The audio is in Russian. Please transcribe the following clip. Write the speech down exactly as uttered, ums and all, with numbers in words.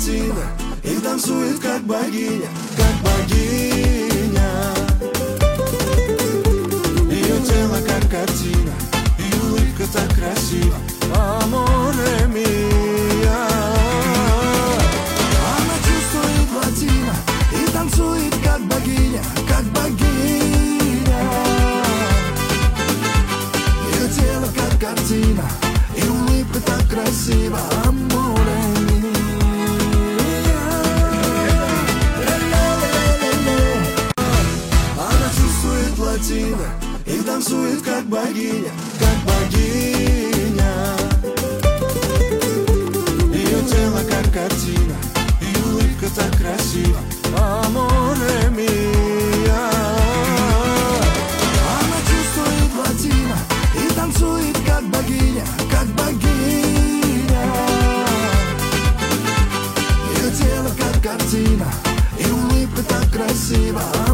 плотина и танцует как богиня, как богиня. Ее тело как картина, и улыбка так красива. Аморе мия. Она чувствует латино и танцует как богиня, как богиня. Ее тело как картина, и улыбка так красива. Аморе мия. Она чувствует латино и танцует как богиня, как богиня. Ее тело как картина, и улыбка так красива. Аморе мия. Она чувствует латино и танцует как богиня, как богиня. Ее тело как картина, и улыбка так красива.